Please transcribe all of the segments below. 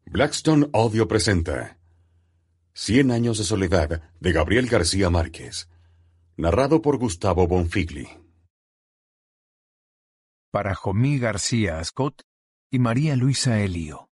Blackstone Audio presenta 100 años de soledad de Gabriel García Márquez, narrado por Gustavo Bonfigli. Para Jomí García Ascot y María Luisa Elío.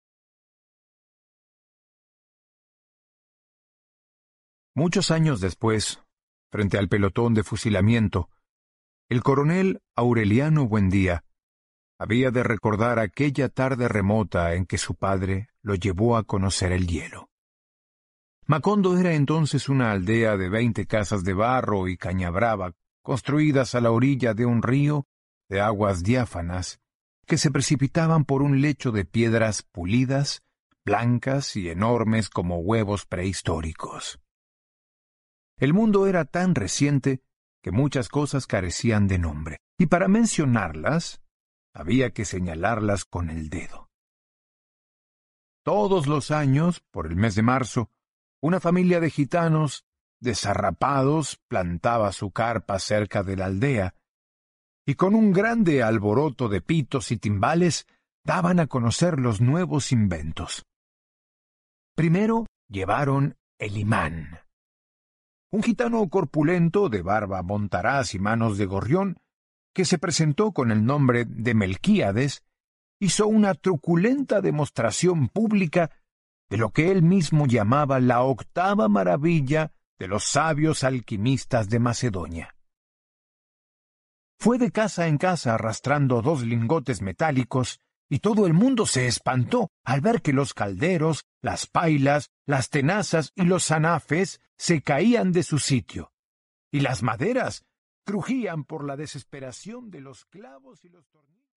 Muchos años después, frente al pelotón de fusilamiento, el coronel Aureliano Buendía había de recordar aquella tarde remota en que su padre lo llevó a conocer el hielo. Macondo era entonces una aldea de 20 casas de barro y caña brava, construidas a la orilla de un río de aguas diáfanas, que se precipitaban por un lecho de piedras pulidas, blancas y enormes como huevos prehistóricos. El mundo era tan reciente que muchas cosas carecían de nombre, y para mencionarlas había que señalarlas con el dedo. Todos los años, por el mes de marzo, una familia de gitanos desarrapados plantaba su carpa cerca de la aldea, y con un grande alboroto de pitos y timbales daban a conocer los nuevos inventos. Primero llevaron el imán. Un gitano corpulento, de barba montaraz y manos de gorrión, que se presentó con el nombre de Melquíades, hizo una truculenta demostración pública de lo que él mismo llamaba la octava maravilla de los sabios alquimistas de Macedonia. Fue de casa en casa arrastrando 2 lingotes metálicos, y todo el mundo se espantó al ver que los calderos, las pailas, las tenazas y los anafes se caían de su sitio, y las maderas crujían por la desesperación de los clavos y los tornillos.